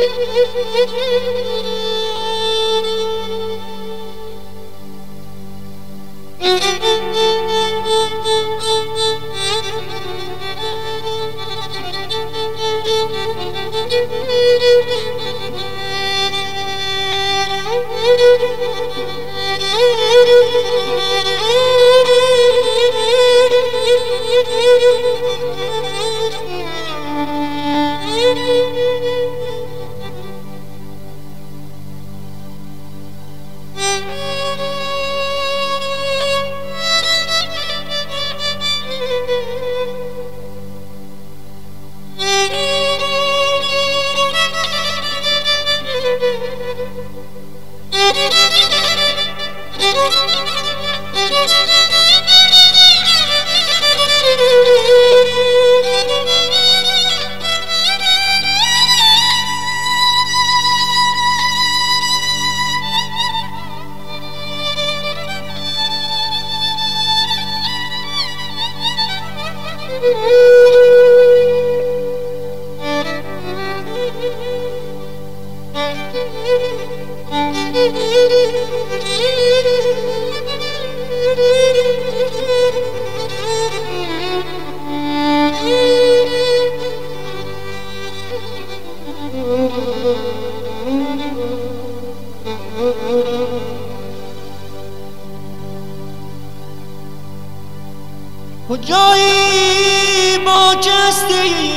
کجایی با جستی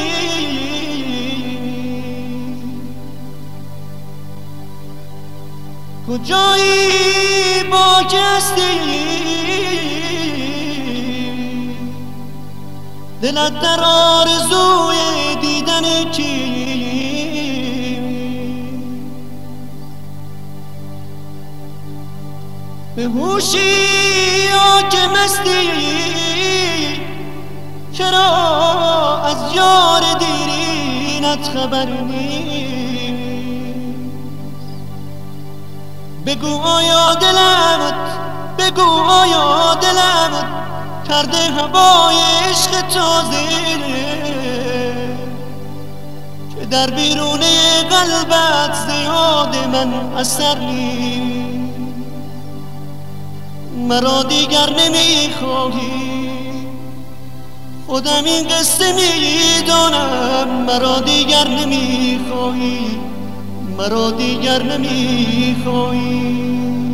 کجایی با جستی دلت در آرزوی دیدن کی به هوشی یا که مستی چرا از یار دیرینت خبر نیست بگو آیا دلمت کرده هوای عشق تازه که در بیرونه قلبت زیاد من اثر نیست مرا دیگر نمیخواهی خودم این قصه میدانم مرا دیگر نمیخواهی مرا دیگر نمیخواهی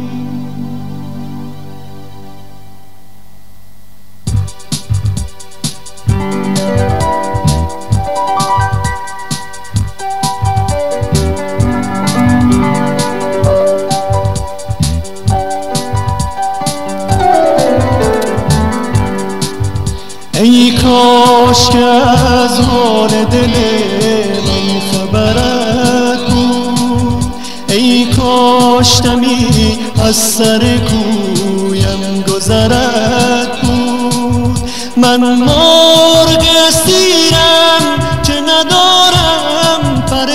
ای کاش که از حال دل من خبرت بود ای کاش دمی از سر کویم گذرت بود من مرغ اسیرم که ندارم پر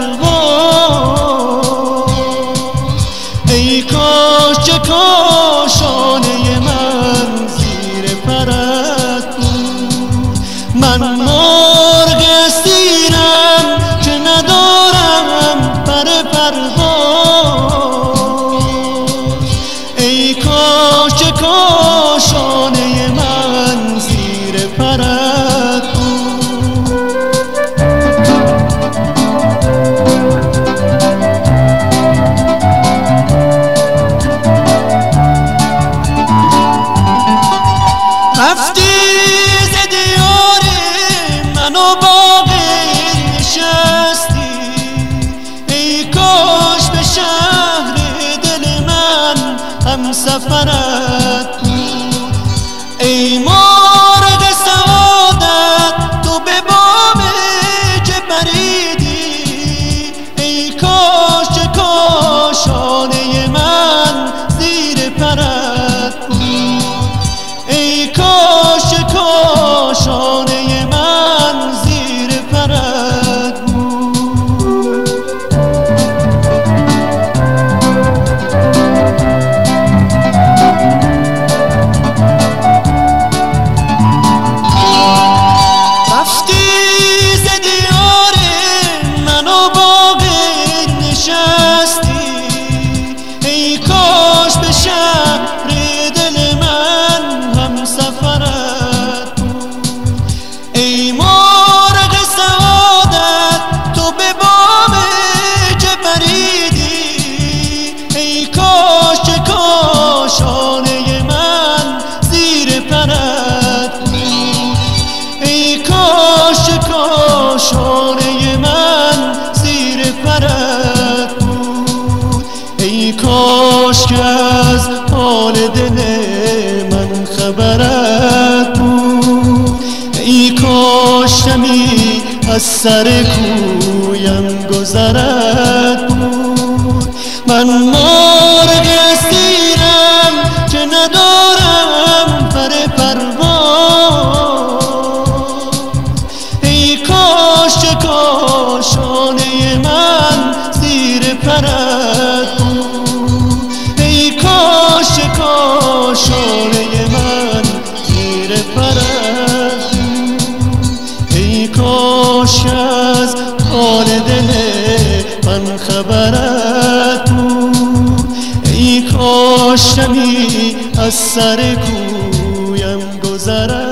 پرواز ای کاش چه کاشانه من زیر پرت من مرغ اسیرم که ندارم پر پرواز ای کاش چه کاشانه من زیر پرت بود رفتی منو با غیر نشستی ای کاش به شهر دل من هم سفرت بود ای مرغ سعادت تو به بام که پریدی ای کاش چه کاشانه من زیر پرت بود ای کاش چه کاشانه من زیر پرت بود رفتی ز دیار سر کویم گذرت بود. من مرغ اسیرم که ندارم پر پرواز، ای کاش که کاشانه من زیر پرت بود، ای کاش که کاشانه من زیر پرت بود، ای کاش از حال دل من خبرت بود، ای کاش کمی از سر کویم گذرت.